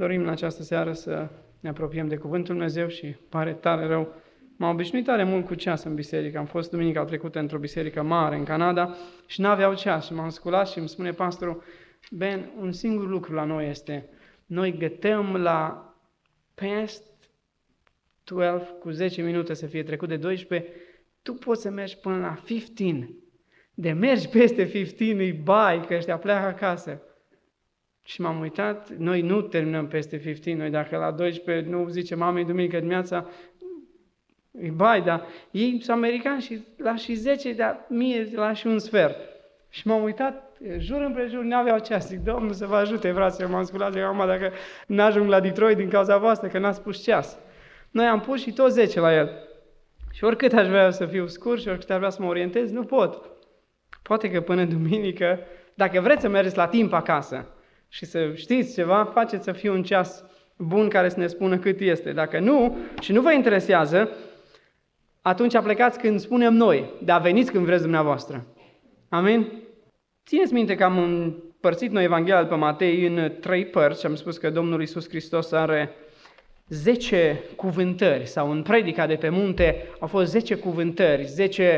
Dorim în această seară să ne apropiem de Cuvântul Dumnezeu și pare tare rău. M-am obișnuit tare mult cu ceas în biserică. Am fost duminica trecută într-o biserică mare în Canada și n-aveau ceas și m-am sculat și îmi spune pastorul: Ben, un singur lucru la noi este, noi gătăm la past 12 cu 10 minute să fie trecut de 12, tu poți să mergi până la 15. De mergi peste 15 îi bai, că ăștia pleacă acasă. Și m-am uitat, noi nu terminăm peste 15, noi dacă la 12 nu zice mamei duminică dimineața, îi bai, dar ei sunt americani și la și 10, dar mie la și un sfert. Și m-am uitat, jur împrejur, n-aveau ceas. Zic, Domnul să vă ajute, fraților, m-am sculat, zic, acum dacă n-ajung la Detroit din cauza voastră, că n-ați pus ceas. Noi am pus și tot 10 la el. Și oricât aș vrea să fiu scurt și oricât aș vrea să mă orientez, nu pot. Poate că până duminică, dacă vreți să mergeți la timp acasă și să știți ceva, faceți să fie un ceas bun care să ne spună cât este. Dacă nu, și nu vă interesează, atunci plecați când spunem noi, dar veniți când vreți dumneavoastră. Amin? Țineți minte că am împărțit noi Evanghelia după Matei în 3 părți și am spus că Domnul Iisus Hristos are 10 cuvântări, sau în predica de pe munte au fost 10 cuvântări, 10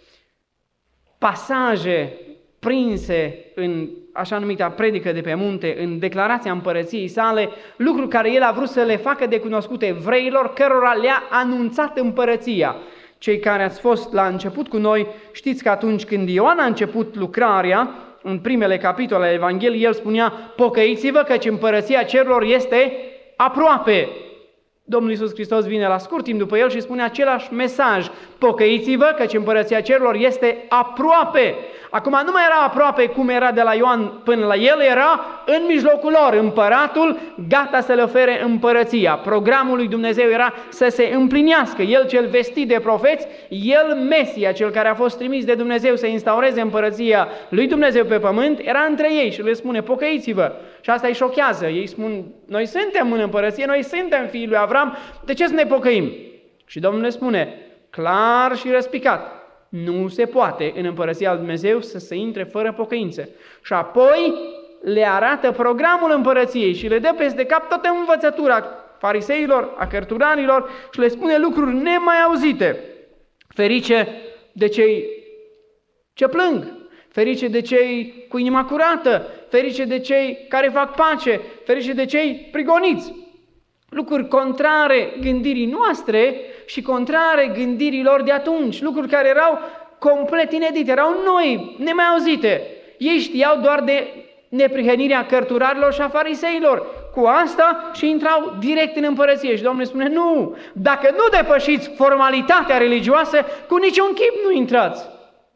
pasaje prinse în așa numita predică de pe munte, în declarația împărăției sale, lucruri care el a vrut să le facă de cunoscute evreilor, cărora le-a anunțat împărăția. Cei care ați fost la început cu noi, știți că atunci când Ioan a început lucrarea, în primele capitole ale Evangheliei, el spunea: pocăiți-vă căci împărăția cerurilor este aproape. Domnul Iisus Hristos vine la scurt timp după el și spune același mesaj: pocăiți-vă căci împărăția cerurilor este aproape. Acum nu mai era aproape cum era de la Ioan până la el, era în mijlocul lor, împăratul gata să le ofere împărăția. Programul lui Dumnezeu era să se împlinească. El cel vestit de profeți, el Mesia, cel care a fost trimis de Dumnezeu să instaureze împărăția lui Dumnezeu pe pământ, era între ei și le spune: pocăiți-vă. Și asta îi șochează. Ei spun: noi suntem în împărăție, noi suntem fiii lui Avram, de ce să ne pocăim? Și Domnul le spune clar și răspicat: nu se poate în împărăția lui Dumnezeu să se intre fără pocăință. Și apoi le arată programul împărăției și le dă peste cap toată învățătura fariseilor, a cărturarilor și le spune lucruri nemai auzite. Ferice de cei ce plâng, ferice de cei cu inima curată, ferice de cei care fac pace, ferice de cei prigoniți. Lucruri contrare gândirii noastre și contrare gândirilor de atunci, lucruri care erau complet inedite, erau noi, nemai auzite. Ei știau doar de neprihănirea cărturarilor și a fariseilor. Cu asta și intrau direct în împărăție. Și Domnul spune: nu, dacă nu depășiți formalitatea religioasă, cu niciun chip nu intrați.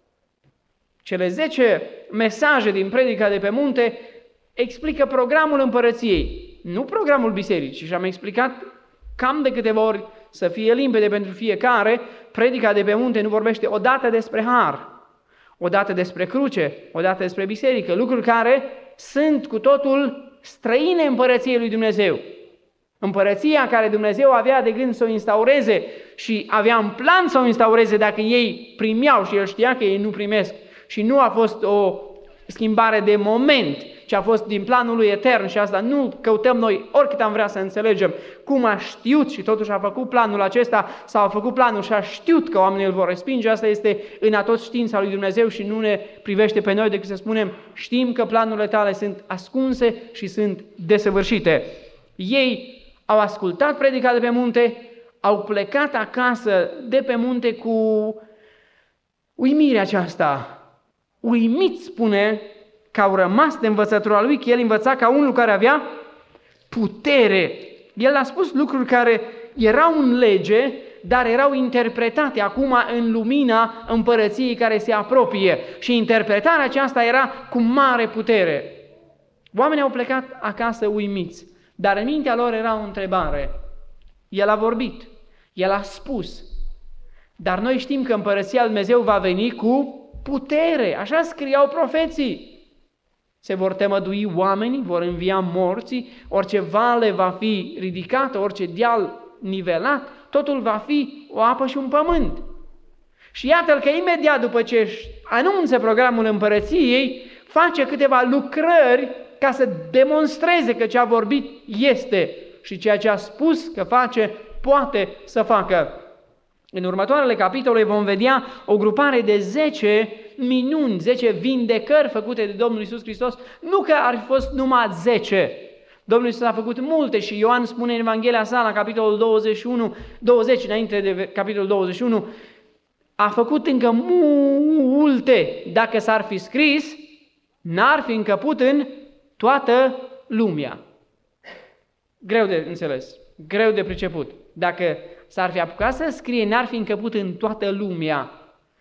Cele 10 mesaje din predica de pe munte explică programul împărăției, nu programul bisericii. Și am explicat cam de câteva ori, să fie limpede pentru fiecare, predica de pe munte nu vorbește odată despre har, odată despre cruce, odată despre biserică, lucruri care sunt cu totul străine împărăției lui Dumnezeu. Împărăția care Dumnezeu avea de gând să o instaureze și avea în plan să o instaureze dacă ei primeau, și el știa că ei nu primesc. Și nu a fost o schimbare de moment, ci a fost din planul lui etern și asta nu căutăm noi, oricât am vrea să înțelegem cum a știut și totuși a făcut planul acesta sau a făcut planul și a știut că oamenii îl vor respinge. Asta este în atot știința lui Dumnezeu și nu ne privește pe noi decât să spunem: știm că planurile tale sunt ascunse și sunt desăvârșite. Ei au ascultat predica de pe munte, au plecat acasă de pe munte cu uimirea aceasta. Uimiți, spune, că au rămas de învățătura lui, că el învăța ca unul care avea putere. El a spus lucruri care erau în lege, dar erau interpretate acum în lumina împărăției care se apropie. Și interpretarea aceasta era cu mare putere. Oamenii au plecat acasă uimiți, dar în mintea lor era o întrebare. El a vorbit, el a spus, dar noi știm că împărăția lui Dumnezeu va veni cu putere. Așa scriau profeții. Se vor tămădui oamenii, vor învia morții, orice vale va fi ridicată, orice deal nivelat, totul va fi o apă și un pământ. Și iată că imediat după ce își anunță programul împărăției, face câteva lucrări ca să demonstreze că ce a vorbit este și ceea ce a spus că face, poate să facă. În următoarele capitole vom vedea o grupare de 10 minuni, 10 vindecări făcute de Domnul Iisus Hristos, nu că ar fi fost numai 10. Domnul Iisus a făcut multe și Ioan spune în Evanghelia sa la capitolul 20, înainte de capitolul 21, a făcut încă multe. Dacă s-ar fi scris, n-ar fi încăput în toată lumea. Greu de înțeles, greu de priceput. Dacă s-ar fi apucat să scrie, n-ar fi încăput în toată lumea.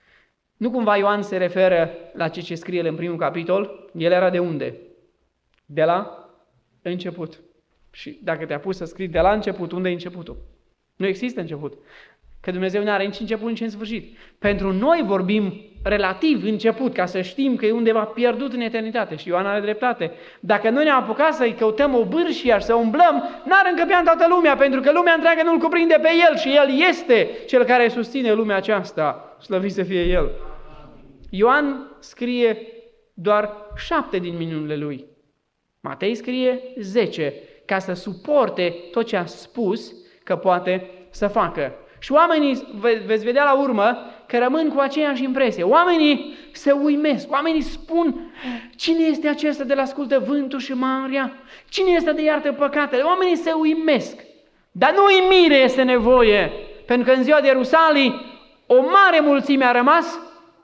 Nu cumva Ioan se referă la ce scrie în primul capitol? El era de unde? De la început. Și dacă te-a pus să scrii de la început, unde e începutul? Nu există început. Că Dumnezeu nu are nici început, nici în sfârșit. Pentru noi vorbim relativ început, ca să știm că e undeva pierdut în eternitate. Și Ioan are dreptate. Dacă noi ne-am apucat să-i căutăm o bârșie și să umblăm, n-ar încăpea în toată lumea, pentru că lumea întreagă nu-L cuprinde pe El și El este Cel care susține lumea aceasta. Slăvit să fie El. Ioan scrie doar 7 din minunile lui. Matei scrie 10, ca să suporte tot ce a spus că poate să facă. Și oamenii, veți vedea la urmă, că rămân cu aceeași impresie. Oamenii se uimesc, oamenii spun, cine este acesta de la ascultă vântul și marea? Cine este de iartă păcatele? Oamenii se uimesc. Dar nu uimire este nevoie, pentru că în ziua de Ierusalim o mare mulțime a rămas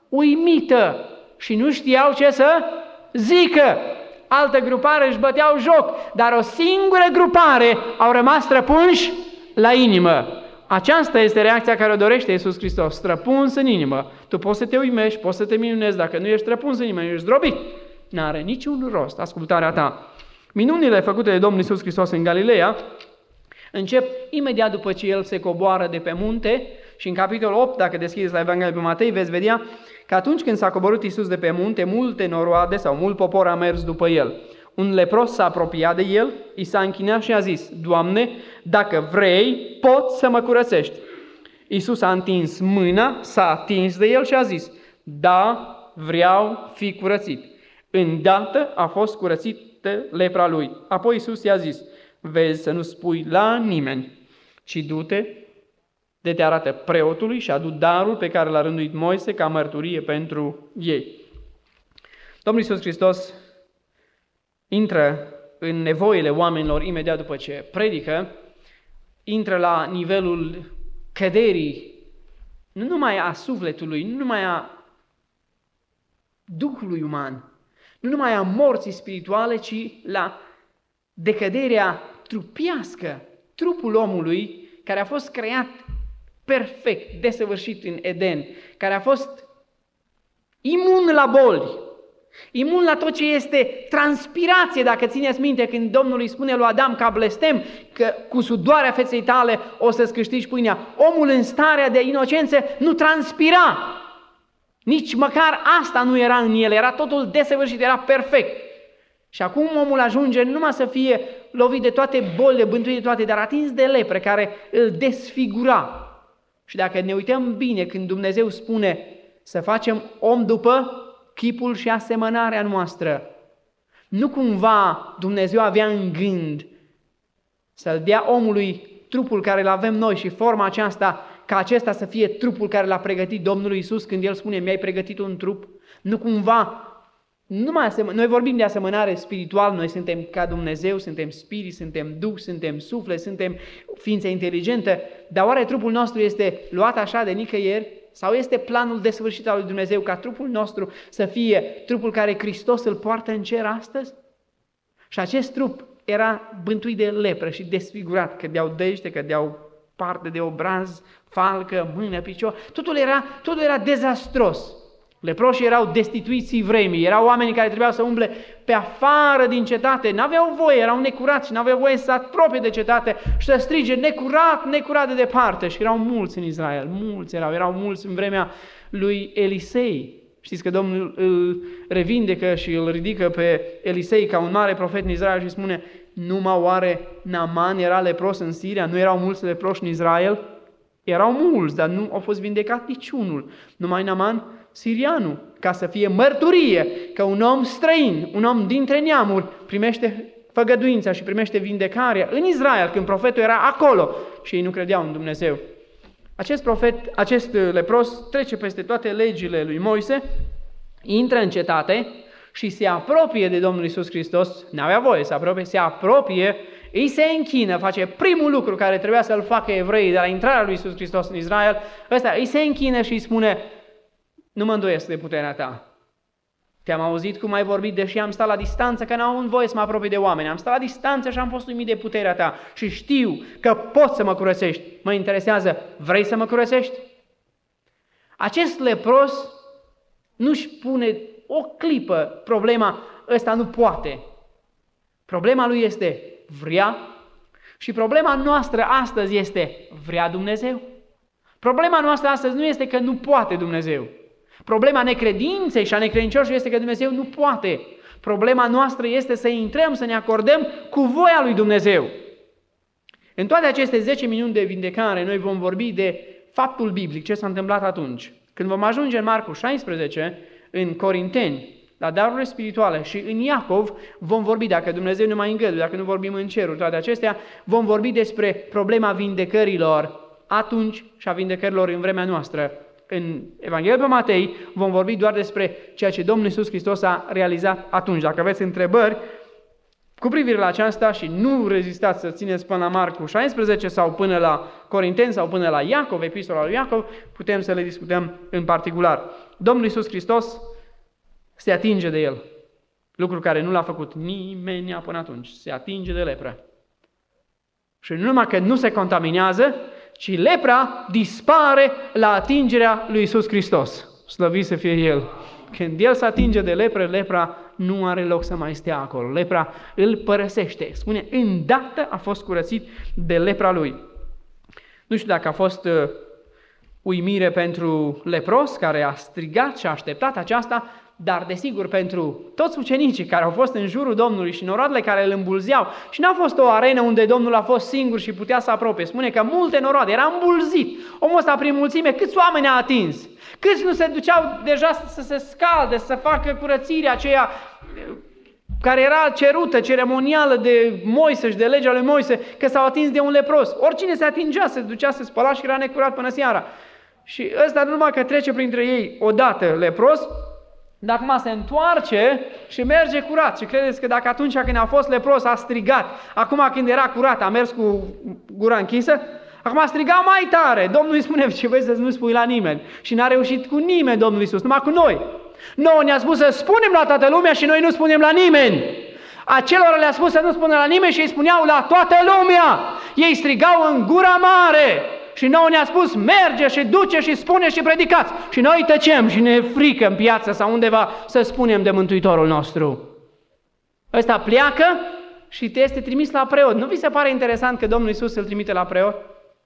uimită și nu știau ce să zică. Altă grupare își băteau joc, dar o singură grupare au rămas străpunși la inimă. Aceasta este reacția care o dorește Iisus Hristos, străpuns în inimă. Tu poți să te uimești, poți să te minunezi, dacă nu ești străpuns în inimă, ești zdrobit. N-are niciun rost ascultarea ta. Minunile făcute de Domnul Iisus Hristos în Galileea încep imediat după ce El se coboară de pe munte și în capitolul 8, dacă deschideți la Evanghelia pe Matei, veți vedea că atunci când s-a coborât Iisus de pe munte, multe noroade sau mult popor a mers după El. Un lepros s-a apropiat de El, i s-a închinat și a zis, Doamne, dacă vrei, poți să mă curățești. Iisus a întins mâna, s-a atins de el și a zis, da, vreau, fi curățit. Îndată a fost curățită lepra lui. Apoi Iisus i-a zis, vezi să nu spui la nimeni, ci du-te, de te arată preotului și adu darul pe care l-a rânduit Moise ca mărturie pentru ei. Domnul Iisus Hristos intră în nevoile oamenilor imediat după ce predică, intră la nivelul căderii, nu numai a sufletului, nu numai a Duhului uman, nu numai a morții spirituale, ci la decăderea trupiască, trupul omului care a fost creat perfect, desăvârșit în Eden, care a fost imun la boli, imun la tot ce este transpirație, dacă țineți minte când Domnul îi spune lui Adam ca blestem că cu sudoarea feței tale o să-ți câștigi pâinea. Omul în starea de inocență nu transpira. Nici măcar asta nu era în el, era totul desăvârșit, era perfect. Și acum omul ajunge numai să fie lovit de toate bolile, bântuit de toate, dar atins de lepre care îl desfigura. Și dacă ne uităm bine când Dumnezeu spune să facem om după chipul și asemănarea noastră, nu cumva Dumnezeu avea în gând să-l dea omului trupul care îl avem noi și forma aceasta, ca acesta să fie trupul care l-a pregătit Domnul Iisus când El spune, mi-ai pregătit un trup? Nu cumva, noi vorbim de asemănare spiritual, noi suntem ca Dumnezeu, suntem spirit, suntem duh, suntem suflet, suntem ființe inteligente, dar oare trupul nostru este luat așa de nicăieri? Sau este planul desăvârșit al lui Dumnezeu ca trupul nostru să fie trupul care Hristos îl poartă în cer astăzi? Și acest trup era bântuit de lepră și desfigurat, cădeau dește, cădeau parte de obraz, falcă, mână, picior, totul era dezastros. Leproșii erau destituiții vremii, erau oameni care trebuiau să umble pe afară din cetate, n-aveau voie, erau necurați și n-aveau voie să se apropie de cetate și să strige necurat, necurat de departe. Și erau mulți în Israel, erau mulți în vremea lui Elisei. Știți că Domnul îl revindecă și îl ridică pe Elisei ca un mare profet în Israel și spune, numai oare Naaman era lepros în Siria? Nu erau mulți leproși în Israel? Erau mulți, dar nu au fost vindecat niciunul. Numai Naaman sirianul, ca să fie mărturie că un om străin, un om dintre neamuri, primește făgăduința și primește vindecarea în Israel, când profetul era acolo și ei nu credeau în Dumnezeu. Acest lepros trece peste toate legile lui Moise, intră în cetate și se apropie de Domnul Iisus Hristos, n-avea voie să apropie, se apropie, îi se închină, face primul lucru care trebuia să-l facă evreii de la intrarea lui Iisus Hristos în Israel, ăsta îi se închină și îi spune: nu mă îndoiesc de puterea ta. Te-am auzit cum ai vorbit, deși am stat la distanță, că n-am avut voie să mă apropii de oameni. Am stat la distanță și am fost uimit de puterea ta și știu că poți să mă curățești. Mă interesează, vrei să mă curățești? Acest lepros nu-și pune o clipă problema, ăsta nu poate. Problema lui este vrea și problema noastră astăzi este vrea Dumnezeu. Problema noastră astăzi nu este că nu poate Dumnezeu. Problema necredinței și a necredincioșului este că Dumnezeu nu poate. Problema noastră este să intrăm, să ne acordăm cu voia lui Dumnezeu. În toate aceste 10 minuni de vindecare, noi vom vorbi de faptul biblic, ce s-a întâmplat atunci. Când vom ajunge în Marcu 16, în Corinteni, la darurile spirituale și în Iacov, vom vorbi, dacă Dumnezeu ne mai îngăduie, dacă nu vorbim în ceruri, toate acestea, vom vorbi despre problema vindecărilor atunci și a vindecărilor în vremea noastră. În Evanghelia pe Matei vom vorbi doar despre ceea ce Domnul Iisus Hristos a realizat atunci. Dacă aveți întrebări cu privire la aceasta și nu rezistați să țineți până la Marcu 16 sau până la Corinteni sau până la Iacov, epistola lui Iacov, putem să le discutăm în particular. Domnul Iisus Hristos se atinge de el. Lucru care nu l-a făcut nimeni până atunci. Se atinge de lepră. Și nu numai că nu se contaminează, ci lepra dispare la atingerea lui Iisus Hristos. Slăvit să fie El. Când El se atinge de lepră, lepra nu are loc să mai stea acolo. Lepra îl părăsește. Spune, îndată a fost curățit de lepra lui. Nu știu dacă a fost uimire pentru lepros, care a strigat și a așteptat aceasta, dar desigur pentru toți ucenicii care au fost în jurul Domnului și noroadele care îl îmbulzeau. Și n-a fost o arenă unde Domnul a fost singur și putea să apropie. Spune că multe noroade, era îmbulzit. Omul ăsta prin mulțime, câți oameni a atins? Câți nu se duceau deja să se scalde, să facă curățirea aceea care era cerută, ceremonială de Moise și de legea lui Moise, că s-au atins de un lepros. Oricine se atingea, se ducea, se spăla și era necurat până seara. Și ăsta nu numai că trece printre ei odată lepros, dar acum se întoarce și merge curat. Și credeți că dacă atunci când a fost lepros a strigat, acum când era curat a mers cu gura închisă, acum striga mai tare. Domnul îi spune, ce vrei să nu spui la nimeni. Și n-a reușit cu nimeni Domnul Iisus, numai cu noi. Nouă ne-a spus să spunem la toată lumea și noi nu spunem la nimeni. Acelora le-a spus să nu spună la nimeni și îi spuneau la toată lumea. Ei strigau în gura mare. Și nouă ne-a spus, merge și duce și spune și predicați. Și noi tăcem și ne frică în piață sau undeva să spunem de Mântuitorul nostru. Ăsta pleacă și te este trimis la preot. Nu vi se pare interesant că Domnul Iisus îl trimite la preot?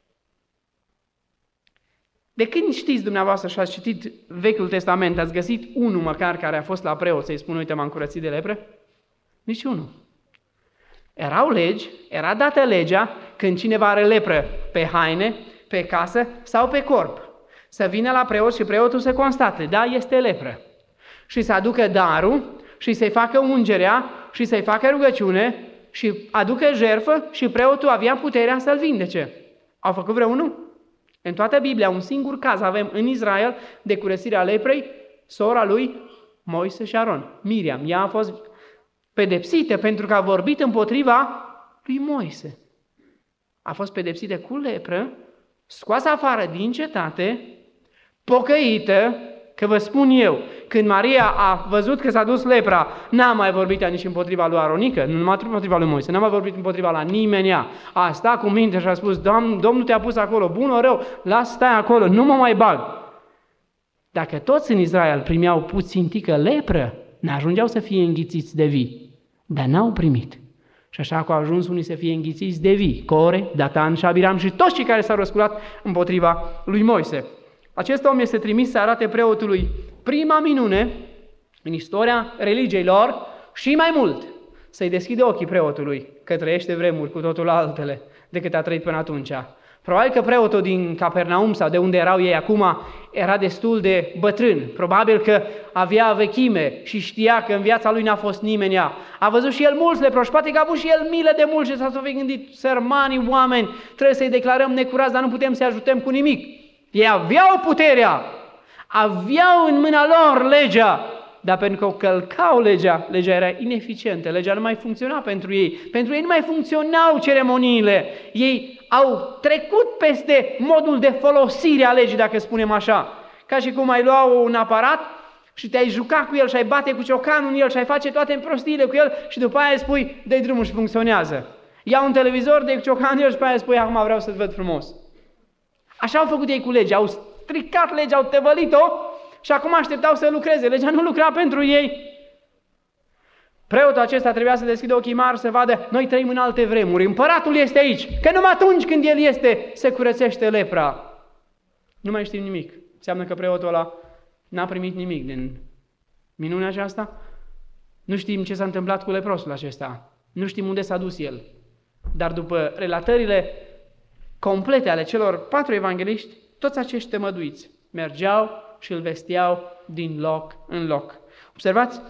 De când știți dumneavoastră și ați citit Vechiul Testament, ați găsit unul măcar care a fost la preot să-i spună, uite, m-am curățit de lepră? Nici unul. Erau legi, era dată legea când cineva are lepră pe haine, pe casă sau pe corp. Să vină la preot și preotul să constate, da, este lepră. Și să aducă darul și să-i facă ungerea și să-i facă rugăciune și aducă jertfă și preotul avea puterea să-l vindece. Au făcut vreunul? În toată Biblia, un singur caz avem în Israel de curățirea leprei, sora lui Moise și Aron, Miriam. Ea a fost pedepsită pentru că a vorbit împotriva lui Moise. A fost pedepsită cu lepră, scoasă afară din cetate, pocăită, că vă spun eu, când Maria a văzut că s-a dus lepra, n-a mai vorbit nici împotriva lui Aronică, nu numai împotriva lui Moise, n-a mai vorbit împotriva la nimeni. A stat cu minte și a spus, Domnul te-a pus acolo, bun ori rău, lasă stai acolo, nu mă mai bag. Dacă toți în Israel primeau puțintică lepră, n-ajungeau să fie înghițiți de vii, dar n-au primit. Și așa că au ajuns unii să fie înghițiți de vii, Core, Datan și Abiram și toți cei care s-au răsculat împotriva lui Moise. Acest om este trimis să arate preotului prima minune în istoria religiei lor și mai mult să-i deschide ochii preotului că trăiește vremuri cu totul altele decât a trăit până atunci. Probabil că preotul din Capernaum sau de unde erau ei acum era destul de bătrân. Probabil că avea vechime și știa că în viața lui n-a fost nimeni ea. A văzut și el mulți leproși, poate că a avut și el milă de mulți și s-a fi gândit, sărmanii oameni, trebuie să-i declarăm necurați, dar nu putem să-i ajutăm cu nimic. Ei aveau puterea, aveau în mâna lor legea, dar pentru că o călcau legea era ineficientă, legea nu mai funcționa pentru ei. Pentru ei nu mai funcționau ceremoniile. Ei au trecut peste modul de folosire a legii, dacă spunem așa. Ca și cum ai lua un aparat și te-ai juca cu el și ai bate cu ciocanul în el și ai face toate împrostiile cu el și după aia spui, dă-i drumul și funcționează. Ia un televizor, dă-i cu ciocanul în el și după aia spui, acum vreau să-ți văd frumos. Așa au făcut ei cu legea, au stricat legea, au tăvălit-o și acum așteptau să lucreze. Legea nu lucra pentru ei. Preotul acesta trebuia să deschidă ochii mari să vadă, noi trăim în alte vremuri, împăratul este aici, că numai atunci când el este, se curățește lepra. Nu mai știm nimic. Înseamnă că preotul ăla n-a primit nimic din minunea aceasta. Nu știm ce s-a întâmplat cu leprosul acesta. Nu știm unde s-a dus el. Dar după relatările complete ale celor 4 evangeliști, toți acești tămăduiți mergeau și îl vesteau din loc în loc. Observați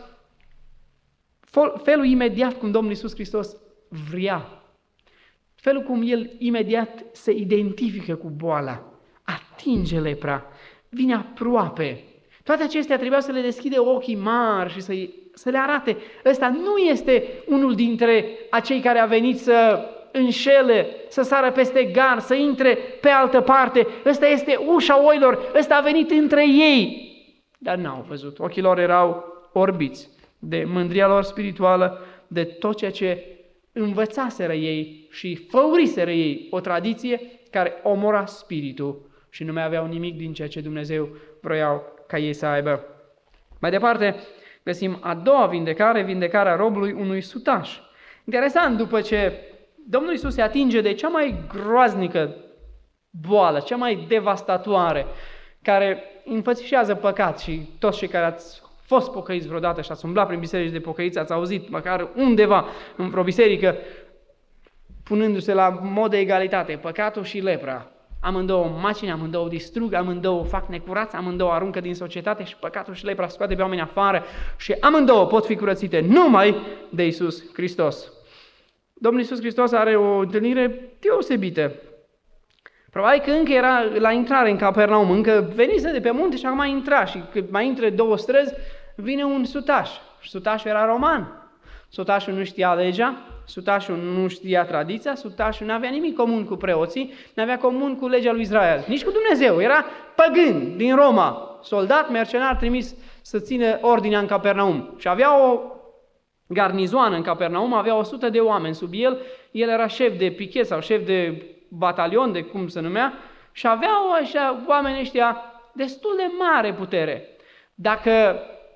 felul imediat cum Domnul Iisus Hristos vrea, felul cum El imediat se identifică cu boala, atinge lepra, vine aproape. Toate acestea trebuia să le deschide ochii mari și să le arate. Ăsta nu este unul dintre acei care a venit să înșele, să sară peste gar, să intre pe altă parte. Ăsta este ușa oilor, ăsta a venit între ei. Dar n-au văzut. Ochii lor erau orbiți de mândria lor spirituală, de tot ceea ce învățaseră ei și făuriseră ei, o tradiție care omora spiritul și nu mai aveau nimic din ceea ce Dumnezeu vroiau ca ei să aibă. Mai departe, găsim a doua vindecare, vindecarea robului unui sutaș. Interesant, după ce Domnul Iisus se atinge de cea mai groaznică boală, cea mai devastatoare, care înfățișează păcat și toți cei care ați fost pocăiți vreodată și ați umblat prin biserici de pocăiți, ați auzit măcar undeva în vreo biserică punându-se la mod de egalitate păcatul și lepra. Amândouă macine, amândouă distrug, amândouă fac necurați, amândouă aruncă din societate și păcatul și lepra scoate pe oameni afară și amândouă pot fi curățite numai de Iisus Hristos. Domnul Iisus Hristos are o întâlnire deosebită. Probabil că încă era la intrare în Capernaum, încă venise de pe munte și acum intra și când mai intre 2 străzi, vine un sutaș. Sutașul era roman. Sutașul nu știa legea, sutașul nu știa tradiția, sutașul nu avea nimic comun cu preoții, nu avea comun cu legea lui Israel, nici cu Dumnezeu. Era păgân din Roma, soldat, mercenar trimis să țină ordinea în Capernaum. Și avea o garnizoană în Capernaum, avea 100 de oameni sub el, el era șef de pichet sau șef de batalion, de cum se numea, și aveau așa oamenii ăștia destul de mare putere. Dacă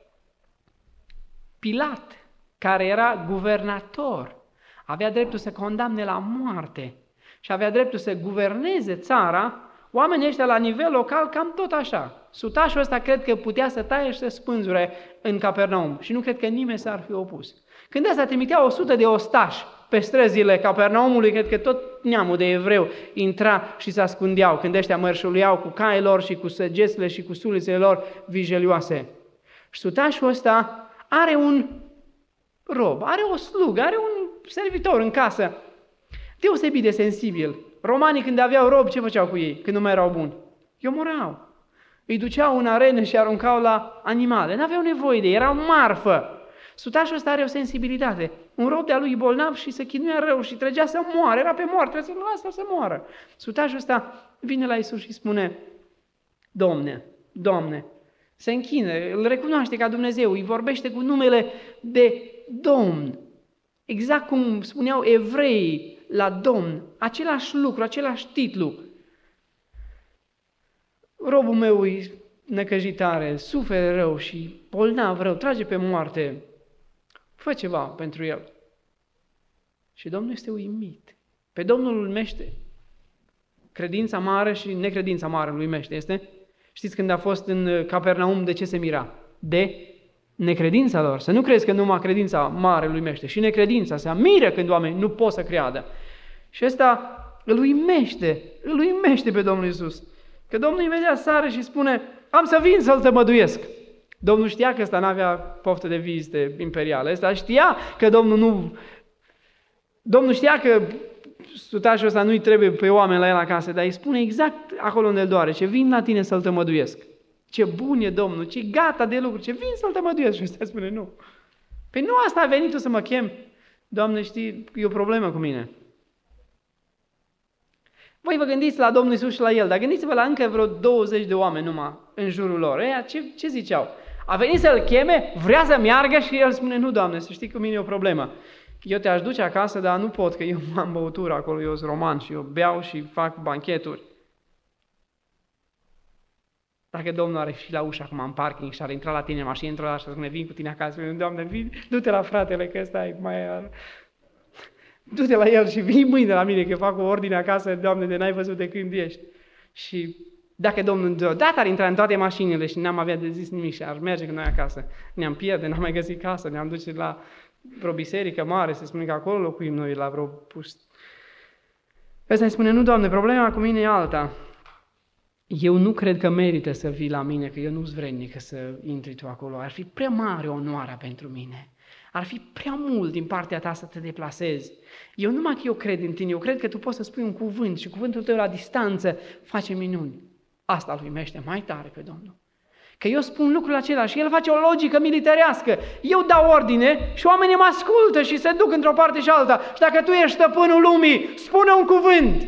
Pilat, care era guvernator, avea dreptul să condamne la moarte și avea dreptul să guverneze țara, oamenii ăștia la nivel local cam tot așa. Sutașul ăsta cred că putea să taie și să spânzure în Capernaum și nu cred că nimeni s-ar fi opus. Când ăsta trimitea 100 de ostași pe străzile Capernaumului, cred că tot neamul de evreu intra și se ascundeau când ăștia mărșuliau cu caii lor și cu săgețile și cu sulițele lor vijelioase. Și sutașul ăsta are un rob, are o slugă, are un servitor în casă, deosebit de sensibil. Romanii când aveau robi, ce făceau cu ei când nu mai erau buni? Îi omorau. Îi duceau în arenă și aruncau la animale. N-aveau nevoie de ei, erau marfă. Sutașul ăsta are o sensibilitate. Un rob de-a lui bolnav și se chinuia rău și trăgea să moară, era pe moarte, trebuie să-l lasă să moară. Sutașul ăsta vine la Iisus și spune, Doamne, se închine, îl recunoaște ca Dumnezeu, îi vorbește cu numele de Domn. Exact cum spuneau evreii la Domn, același lucru, același titlu. Robul meu e necăjitare, suferă rău și bolnav rău, trage pe moarte. Fă ceva pentru el. Și Domnul este uimit. Pe Domnul îl uimește credința mare și necredința mare îl uimește, este? Știți când a fost în Capernaum, de ce se mira? De necredința lor. Să nu crezi că numai credința mare îl uimește. Și necredința se miră când oamenii nu pot să creadă. Și ăsta îl uimește pe Domnul Iisus. Că Domnul imediat sare și spune, am să vin să-l tămăduiesc. Domnul știa că ăsta n-avea poftă de vizite imperiale. Ăsta știa că Domnul știa că sutașul ăsta nu-i trebuie pe oameni la el acasă, dar îi spune exact acolo unde îl doare, ce vin la tine să-l tămăduiesc. Ce bun e Domnul, ce gata de lucru, ce vin să-l tămăduiesc. Și ăsta spune, nu. Păi nu asta a venit tu să mă chem. Doamne, știi, e o problemă cu mine. Voi vă gândiți la Domnul Iisus și la El, dar gândiți-vă la încă vreo 20 de oameni numai în jurul lor. Eia, ce ziceau? A venit să-L cheme, vrea să meargă și El spune, nu, Doamne, să știi că mine e o problemă. Eu te-aș duce acasă, dar nu pot, că eu am băutură acolo, eu sunt roman și eu beau și fac bancheturi. Dacă Domnul are și la ușă acum în parking și ar intra la tine în mașină, într-o dată și spune, vin cu tine acasă, spune, Doamne, vin, du-te la fratele, că ăsta e mai... Du-te la el și vii mâine la mine, că fac o ordine acasă, Doamne, de n-ai văzut de când ești. Și dacă Domnul deodată ar intra în toate mașinile și n-am avea de zis nimic și ar merge cu noi acasă, ne-am pierde, n-am mai găsit casă, ne-am duce la vreo biserică mare, se spune că acolo locuim noi, la vreo pust. Ăsta îi spune, nu, Doamne, problema cu mine e alta. Eu nu cred că merită să vii la mine, că eu nu-s vrednic să intri tu acolo. Ar fi prea mare onoarea pentru mine. Ar fi prea mult din partea ta să te deplasezi. Eu numai că eu cred în tine, eu cred că tu poți să spui un cuvânt și cuvântul tău la distanță face minuni. Asta îl uimește mai tare pe Domnul. Că eu spun lucrul acela și el face o logică militarească. Eu dau ordine și oamenii mă ascultă și se duc într-o parte și alta. Și dacă tu ești stăpânul lumii, spune un cuvânt.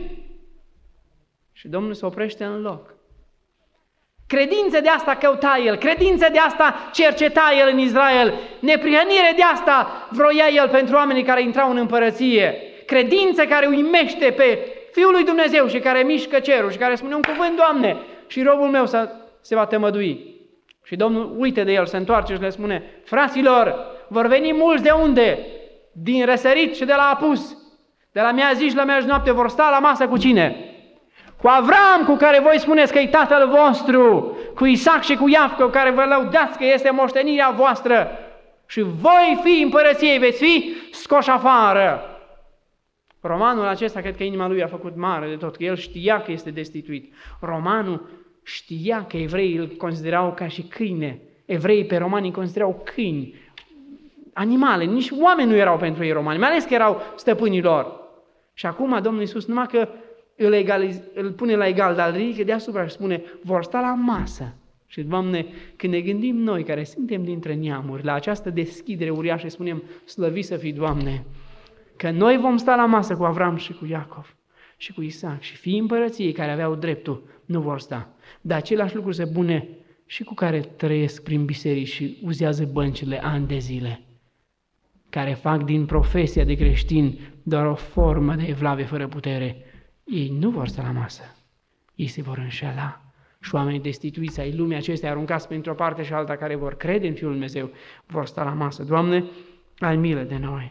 Și Domnul se oprește în loc. Credință de asta căuta el, credință de asta cerceta el în Israel, neprihănire de asta vroia el pentru oamenii care intrau în împărăție, credință care uimește pe Fiul lui Dumnezeu și care mișcă cerul și care spune un cuvânt, Doamne, și robul meu se va tămădui. Și Domnul uite de el, se întoarce și le spune, fraților, vor veni mulți de unde? Din răsărit și de la apus, de la miază și la miază noapte vor sta la masă cu cine? Cu Avram, cu care voi spuneți că e tatăl vostru, cu Isaac și cu Iacov, cu care vă lăudați că este moștenirea voastră și voi fi împărăției, veți fi scoși afară. Romanul acesta, cred că inima lui a făcut mare de tot, că el știa că este destituit. Romanul știa că evreii îl considerau ca și câine. Evreii pe romani îl considerau câini, animale, nici oameni nu erau pentru ei romani, mai ales că erau stăpânii lor. Și acum Domnul Iisus, numai că îl pune la egal, dar îl ridică deasupra și spune, vor sta la masă. Și, Doamne, când ne gândim noi, care suntem dintre neamuri, la această deschidere uriașă, spunem, slăvit să fii, Doamne, că noi vom sta la masă cu Avram și cu Iacov și cu Isaac și fiii împărăției care aveau dreptul, nu vor sta. Dar același lucru se pune și cu care trăiesc prin biserici și uzează băncile ani de zile, care fac din profesia de creștin doar o formă de evlavie fără putere. Ei nu vor sta la masă, ei se vor înșela și oamenii destituiți ai lumii acestea aruncați pentru o parte și alta care vor crede în Fiul Dumnezeu vor sta la masă. Doamne, ai milă de noi.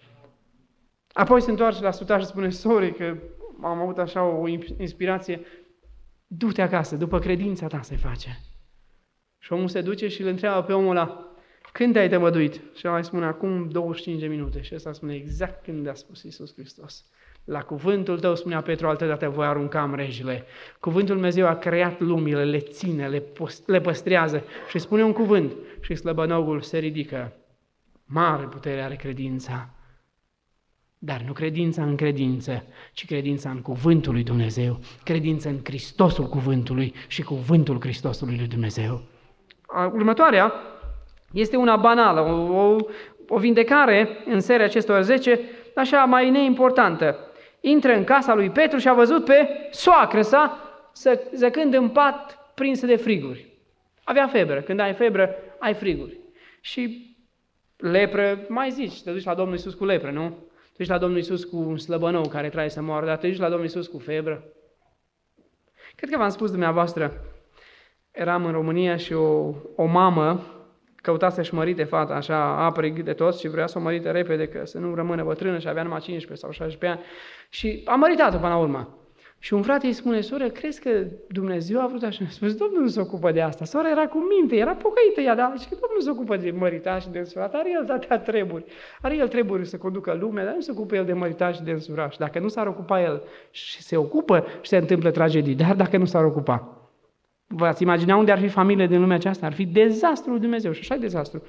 Apoi se întoarce la sutaș și spune, sorry că am avut așa o inspirație, du-te acasă, după credința ta se face. Și omul se duce și îl întreabă pe omul ăla, când te-ai tămăduit? Și el mai spune, acum 25 de minute. Și ăsta spune exact când a spus Iisus Hristos. La cuvântul tău, spunea Petru, altădată voi arunca mrejile. Cuvântul Dumnezeu a creat lumile, le ține, le păstrează și spune un cuvânt și slăbănogul se ridică. Mare putere are credința, dar nu credința în credință, ci credința în cuvântul lui Dumnezeu, credința în Hristosul cuvântului și cuvântul Hristosului lui Dumnezeu. Următoarea este una banală, o vindecare în seria acestor 10, așa mai neimportantă. Intră în casa lui Petru și a văzut pe soacră sa zăcând în pat prinsă de friguri. Avea febră. Când ai febră, ai friguri. Și lepră, mai zici, te duci la Domnul Iisus cu lepră, nu? Te duci la Domnul Iisus cu un slăbănou care trebuie să moară, dar te duci la Domnul Iisus cu febră. Cred că v-am spus dumneavoastră, eram în România și o mamă căuta să-și mărite fata, așa aprig de toți și vrea să o mărite repede, că să nu rămână bătrână și avea numai 15 sau 16 ani. Și a măritat-o până la urmă. Și un frate îi spune, soră, crezi că Dumnezeu a vrut așa? A spus, Domnul nu se ocupă de asta. Sora era cu minte, era pocăită ea, dar și Domnul nu se ocupă de măritat și de însurat. Are el atâtea treburi. Are el treburi să conducă lumea, dar nu se ocupă el de măritat și de însurat. Și dacă nu s-ar ocupa el și se ocupă și se întâmplă tragedii, dar dacă nu s-ar ocupa, v-ați imagina unde ar fi familiile din lumea aceasta? Ar fi dezastrul lui Dumnezeu și așa e dezastru.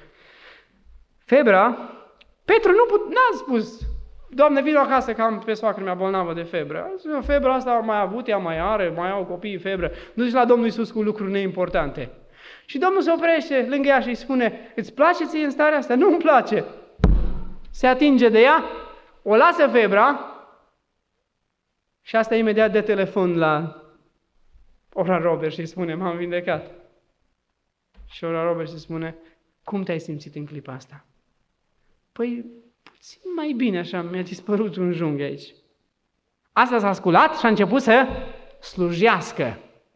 Febra, Petru n-a spus, Doamne, vin acasă că am pe soacră mea bolnavă de febră. Febra asta am mai avut, ea mai are, mai au copiii febră. Du-ți la Domnul Iisus cu lucruri neimportante. Și Domnul se oprește lângă ea și îi spune, îți place ție în starea asta? Nu îmi place. Se atinge de ea, o lasă febra și asta imediat dă telefon la ora Robert și îi spune, m-am vindecat. Și ora Robert îi spune, cum te-ai simțit în clipa asta? Păi, puțin mai bine așa, mi-a dispărut un junghi aici. Asta s-a sculat și a început să slujească.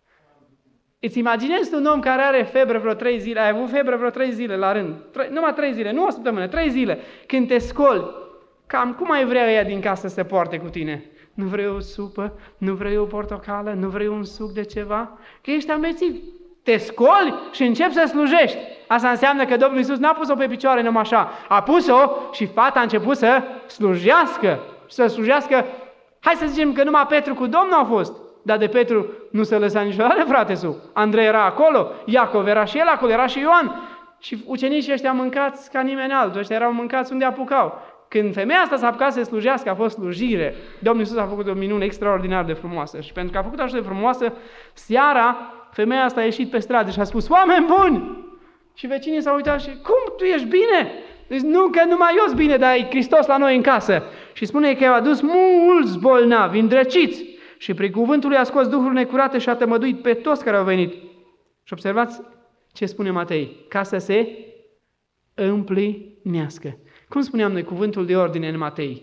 Îți imaginezi un om care are febră vreo 3 zile, ai avut febră vreo 3 zile la rând, numai 3 zile, nu o săptămână, 3 zile, când te scoli, cam cum ai vrea ea din casă să se poarte cu tine? Nu vrei o supă, nu vrei o portocală, nu vrei un suc de ceva? Că ești amețit. Te scoli și începi să slujești. Asta înseamnă că Domnul Iisus n-a pus-o pe picioare numai așa. A pus-o și fata a început să slujească. Să slujească. Hai să zicem că numai Petru cu Domnul a fost. Dar de Petru nu se lăsa niciodată, frate su. Andrei era acolo, Iacov era și el acolo, era și Ioan. Și ucenicii ăștia mâncați ca nimeni altul. Ăștia erau mâncați unde apucau. Când femeia asta s-a apucat să slujească, a fost slujire. Domnul Iisus a făcut o minune extraordinar de frumoasă. Și pentru că a făcut așa de frumoasă, seara, femeia asta a ieșit pe stradă și a spus, oameni buni! Și vecinii s-au uitat și, cum, tu ești bine? Deci, nu, că numai eu sunt bine, dar e Hristos la noi în casă. Și spune că i-au adus mulți bolnavi, îndrăciți. Și prin cuvântul lui a scos duhuri necurate și a tămăduit pe toți care au venit. Și observați ce spune Matei, ca să se împlinească. Cum spuneam noi cuvântul de ordine în Matei?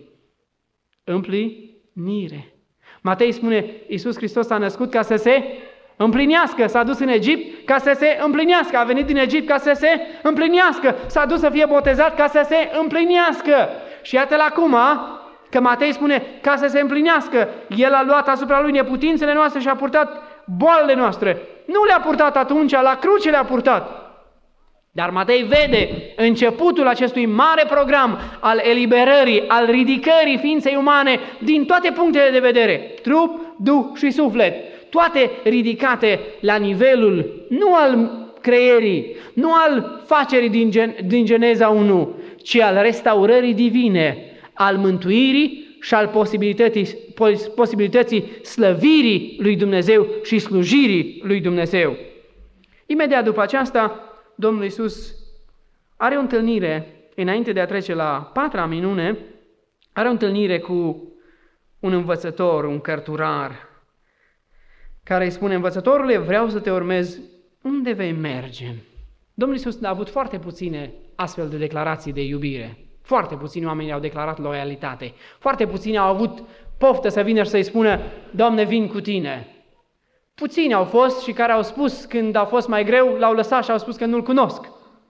Împlinire. Matei spune, Iisus Hristos s-a născut ca să se împlinească, s-a dus în Egipt ca să se împlinească, a venit din Egipt ca să se împlinească, s-a dus să fie botezat ca să se împlinească. Și iată-l acum că Matei spune ca să se împlinească. El a luat asupra lui neputințele noastre și a purtat boalele noastre. Nu le-a purtat atunci, la cruce le-a purtat. Dar Matei vede începutul acestui mare program al eliberării, al ridicării ființei umane din toate punctele de vedere, trup, duh și suflet, toate ridicate la nivelul nu al creierii, nu al facerii din Geneza 1, ci al restaurării divine, al mântuirii și al posibilității slăvirii lui Dumnezeu și slujirii lui Dumnezeu. Imediat după aceasta, Domnul Iisus are o întâlnire, înainte de a trece la 4-a minune, are o întâlnire cu un învățător, un cărturar, care îi spune, învățătorule, vreau să te urmez, unde vei merge? Domnul Iisus a avut foarte puține astfel de declarații de iubire. Foarte puțini oameni au declarat loialitate. Foarte puțini au avut poftă să vină și să-i spună, Doamne, vin cu tine. Puțini au fost și care au spus, când a fost mai greu, l-au lăsat și au spus că nu-l cunosc.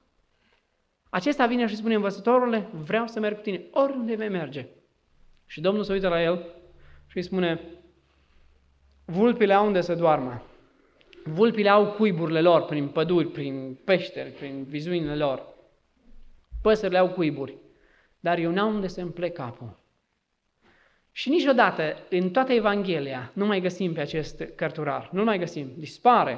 Acesta vine și spune, învățătorule, vreau să merg cu tine, oriunde vei merge. Și Domnul se uită la el și îi spune, vulpile au unde să doarmă. Vulpile au cuiburile lor prin păduri, prin peșteri, prin vizuinile lor. Păsările au cuiburi, dar eu n-am unde să-mi plec capul. Și niciodată, în toată Evanghelia, nu mai găsim pe acest cărturar. Nu-l mai găsim, dispare.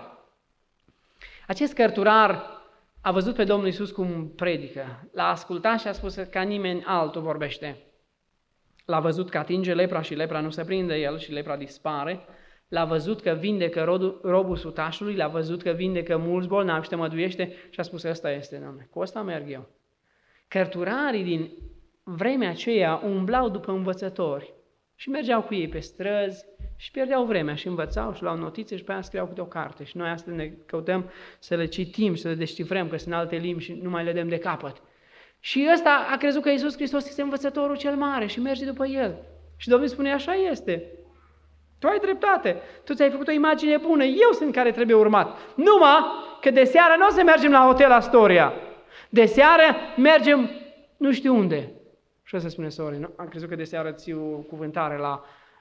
Acest cărturar a văzut pe Domnul Iisus cum predică. L-a ascultat și a spus că ca nimeni altul vorbește. L-a văzut că atinge lepra și lepra nu se prinde el și lepra dispare. L-a văzut că vindecă robul sutașului, l-a văzut că vindecă mulți bolnavi și tămăduiește și a spus că ăsta este, Doamne, cu ăsta merg eu. Cărturarii din vremea aceea umblau după învățători și mergeau cu ei pe străzi și pierdeau vremea și învățau și luau notițe și pe aia scriau câte o carte. Și noi astăzi ne căutăm să le citim, să le descifrăm, că sunt în alte limbi și nu mai le dăm de capăt. Și ăsta a crezut că Iisus Hristos este învățătorul cel mare și merge după el. Și Domnul spune, așa este. Tu ai dreptate, tu ți-ai făcut o imagine bună, eu sunt care trebuie urmat. Numai că de seară nu o să mergem la Hotel Astoria. De seară mergem nu știu unde. Și o să spune, sorry, nu? Am crezut că de seară ți o cuvântare la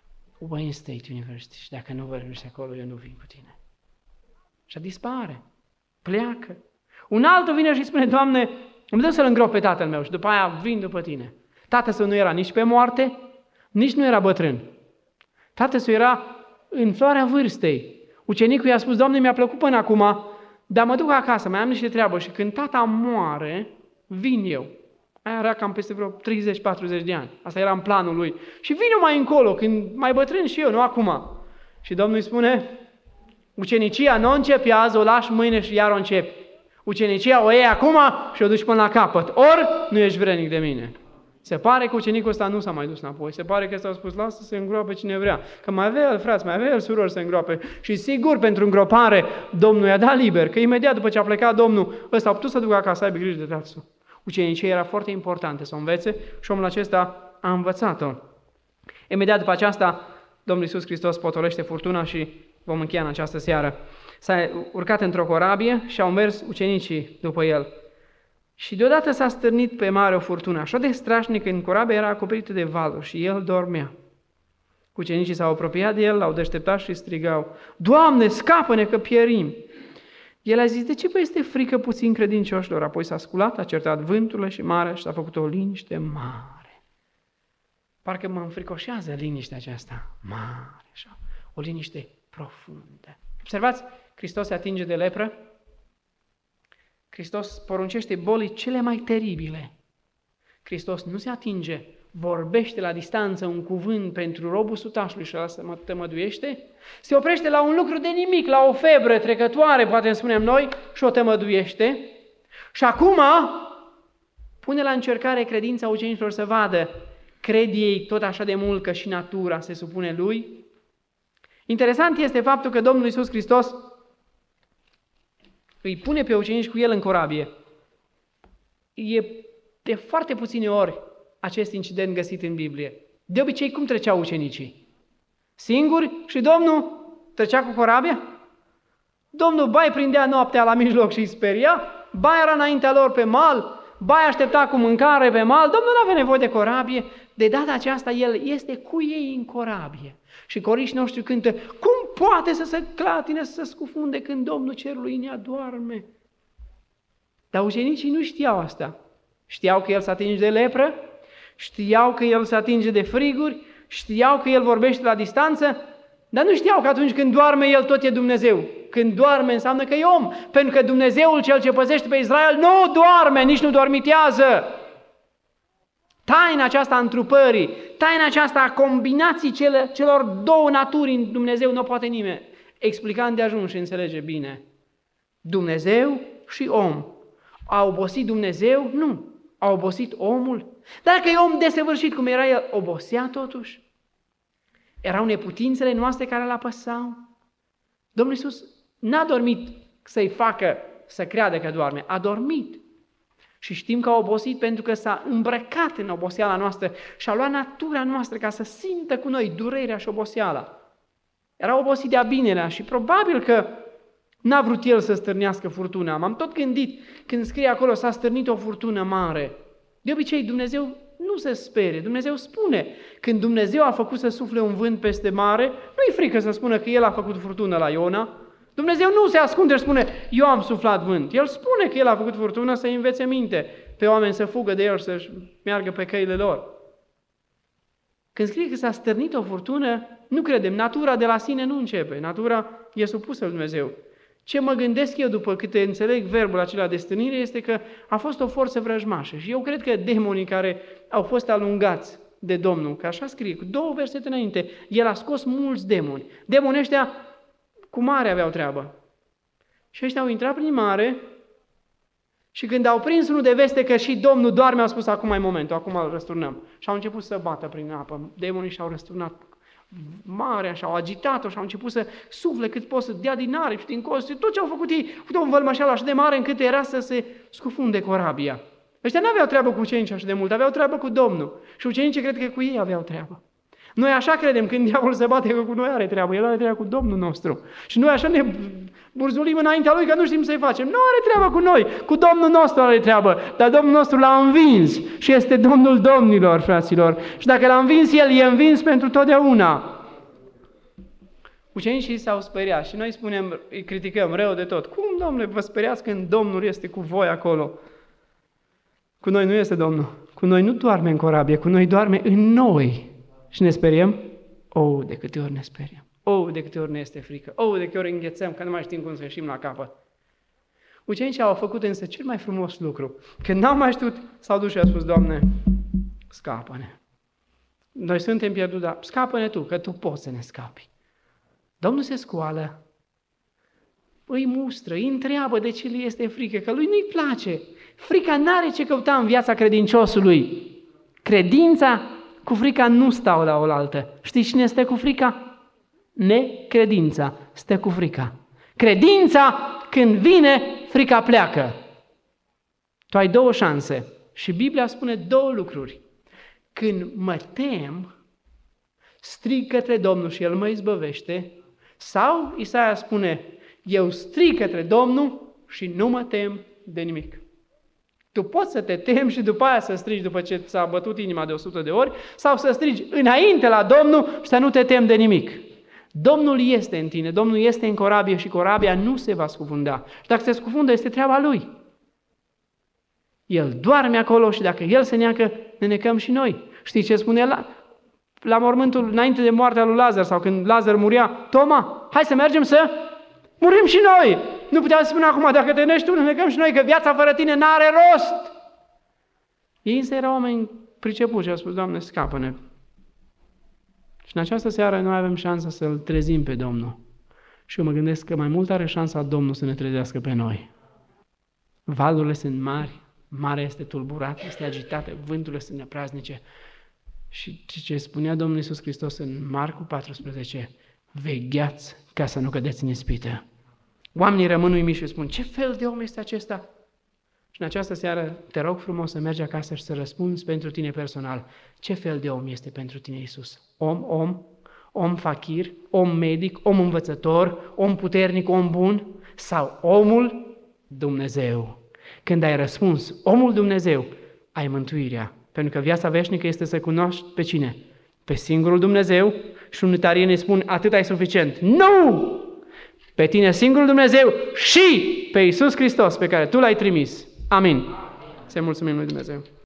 Wayne State University și dacă nu vorbești acolo, eu nu vin cu tine. Și dispare. Pleacă. Un altul vine și spune, Doamne, îmi dă să-l îngrop pe tatăl meu și după aia vin după tine. Tatăl său nu era nici pe moarte, nici nu era bătrân. Tatăl său era în floarea vârstei. Ucenicul i-a spus, Doamne, mi-a plăcut până acum, dar mă duc acasă, mai am niște treabă și când tata moare, vin eu. Aia era cam peste vreo 30-40 de ani. Asta era în planul lui. Și vin eu mai încolo, când mai bătrân și eu, nu acum. Și Domnul îi spune, ucenicia nu începi azi, o lași mâine și iar o începi. Ucenicia o iei acum și o duci până la capăt. Ori nu ești vrednic de mine. Se pare că ucenicul ăsta nu s-a mai dus înapoi. Se pare că ăsta a spus, lasă să se îngroape cine vrea. Că mai avea el frați, mai avea el surori să îngroape. Și sigur, pentru îngropare, Domnul i-a dat liber. Că imediat după ce a plecat Domnul, ăsta a putut să ducă acasă, să aibă grijă de tatăl. Ucenicia era foarte importantă să o învețe și omul acesta a învățat-o. Imediat după aceasta, Domnul Iisus Hristos potolește furtuna și vom încheia în această seară. S-a urcat într-o corabie și au mers ucenicii după el. Și deodată s-a stârnit pe mare o furtună, așa de strașnică, în corabia era acoperită de valuri și el dormea. Ucenicii s-au apropiat de el, l-au deșteptat și strigau, Doamne, scapă-ne că pierim! El a zis, de ce vă este frică puțin credincioșilor? Apoi s-a sculat, a certat vânturile și marea și s-a făcut o liniște mare. Parcă mă înfricoșează liniștea aceasta mare, așa, o liniște profundă. Observați, Hristos se atinge de lepră, Hristos poruncește bolii cele mai teribile. Hristos nu se atinge, vorbește la distanță un cuvânt pentru robul sutașului și ăla se tămăduiește, se oprește la un lucru de nimic, la o febră trecătoare, poate îmi spunem noi, și o tămăduiește. Și acum pune la încercare credința ucenicilor să vadă, cred ei tot așa de mult că și natura se supune lui? Interesant este faptul că Domnul Iisus Hristos îi pune pe ucenici cu el în corabie. E de foarte puține ori acest incident găsit în Biblie. De obicei, cum treceau ucenicii? Singuri și Domnul trecea cu corabia? Domnul bai prindea noaptea la mijloc și îi speria, bai era înaintea lor pe mal, bai aștepta cu mâncare pe mal, Domnul nu avea nevoie de corabie. De data aceasta, El este cu ei în corabie. Și coriștii noștri cântă, cum poate să se clatine, să se scufunde când Domnul cerului ne adorme? Dar ucenicii nu știau asta. Știau că El se atinge de lepră, știau că El se atinge de friguri, știau că El vorbește la distanță, dar nu știau că atunci când doarme El tot e Dumnezeu. Când doarme înseamnă că e om, pentru că Dumnezeul cel ce păzește pe Israel nu doarme, nici nu dormitează. Taina aceasta a întrupării, taina aceasta a combinației celor două naturi în Dumnezeu nu poate nimeni explica îndeajuns și înțelege bine. Dumnezeu și om. A obosit Dumnezeu? Nu. A obosit omul? Dacă e om desăvârșit cum era el, obosea totuși? Erau neputințele noastre care îl apăsau? Domnul Iisus n-a dormit să-i facă să creadă că doarme, a dormit. Și știm că a obosit pentru că s-a îmbrăcat în oboseala noastră și a luat natura noastră ca să simtă cu noi durerea și oboseala. Era obosit de-a binelea și probabil că n-a vrut el să stârnească furtuna. M-am tot gândit, când scrie acolo s-a stârnit o furtună mare. De obicei Dumnezeu nu se sperie, Dumnezeu spune. Când Dumnezeu a făcut să sufle un vânt peste mare, nu-i frică să spună că El a făcut furtună la Iona. Dumnezeu nu se ascunde și spune, eu am suflat vânt. El spune că El a făcut furtună să învețe minte pe oameni să fugă de El și să meargă pe căile lor. Când scrie că s-a stârnit o furtună, nu credem, natura de la sine nu începe, natura e supusă lui Dumnezeu. Ce mă gândesc eu după câte înțeleg verbul acela de stârnire este că a fost o forță vrăjmașă și eu cred că demonii care au fost alungați de Domnul, că așa scrie, cu 2 versete înainte, El a scos mulți demoni. Demonii ăștia cu mare aveau treabă. Și ăștia au intrat prin mare și când au prins unul de veste că și Domnul doarme, au spus, acum e momentul, acum îl răsturnăm. Și au început să bată prin apă. Demonii și-au răsturnat marea și au agitat-o și au început să sufle cât pot, să dea din aripi și din costi. Tot ce au făcut ei, făcut un vălmășeală așa de mare încât era să se scufunde corabia. Ăștia nu aveau treabă cu ucenicii așa de mult, aveau treabă cu Domnul. Și ucenicii cred că cu ei aveau treabă. Noi așa credem, când diavolul se bate că cu noi are treabă, el are treabă cu Domnul nostru. Și noi așa ne burzulim înaintea lui că nu știm să-i facem. Nu are treabă cu noi, cu Domnul nostru are treabă. Dar Domnul nostru l-a învins și este Domnul domnilor, fraților. Și dacă l-a învins el, e învins pentru totdeauna. Ucenicii s-au speriat și noi spunem, îi criticăm rău de tot. Cum, Domnule, vă speriați când Domnul este cu voi acolo? Cu noi nu este Domnul. Cu noi nu doarme în corabie, cu noi doarme în noi. Și ne speriem? De câte ori ne speriem. De câte ori ne este frică. De câte ori înghețăm, că nu mai știm cum să ieșim la capăt. Ucenicii au făcut însă cel mai frumos lucru. Când n-au mai știut, s-au dus și au spus, Doamne, scapă-ne. Noi suntem pierduți, dar scapă-ne Tu, că Tu poți să ne scapi. Domnul se scoală, îi mustră, îi întreabă de ce îi este frică, că lui nu-i place. Frica n-are ce căuta în viața credinciosului. Credința cu frica nu stau la oaltă. Știți cine stă cu frica? Necredința stă cu frica. Credința, când vine, frica pleacă. Tu ai două șanse. Și Biblia spune două lucruri. Când mă tem, strig către Domnul și El mă izbăvește. Sau Isaia spune, eu strig către Domnul și nu mă tem de nimic. Tu poți să te temi și după aia să strigi după ce ți-a bătut inima de 100 de ori, sau să strigi înainte la Domnul și să nu te temi de nimic. Domnul este în tine, Domnul este în corabie și corabia nu se va scufunda. Și dacă se scufundă, este treaba Lui. El doarme acolo și dacă El se neacă, ne necăm și noi. Știi ce spune la mormântul înainte de moartea lui Lazar sau când Lazar muria? Toma, hai să mergem să murim și noi! Nu puteam să spun acum, dacă te nești tu, ne necăm și noi, că viața fără tine n-are rost! Ei însă erau oameni pricepuți și au spus, Doamne, scapă-ne! Și în această seară noi avem șansa să-L trezim pe Domnul. Și eu mă gândesc că mai mult are șansa Domnul să ne trezească pe noi. Valurile sunt mari, marea este tulburată, este agitată, vânturile sunt nepraznice. Și ce spunea Domnul Iisus Hristos în Marcu 14, vegheați ca să nu cădeți în ispită. Oamenii rămân uimiți și spun, ce fel de om este acesta? Și în această seară te rog frumos să mergi acasă și să răspunzi pentru tine personal. Ce fel de om este pentru tine Iisus? Om fachir, om medic, om învățător, om puternic, om bun? Sau omul Dumnezeu? Când ai răspuns, omul Dumnezeu, ai mântuirea. Pentru că viața veșnică este să cunoști pe cine? Pe singurul Dumnezeu și unitarii ne spun, atât ai suficient. Nu! Pe tine singurul Dumnezeu și pe Iisus Hristos pe care Tu L-ai trimis. Amin. Să mulțumim lui Dumnezeu.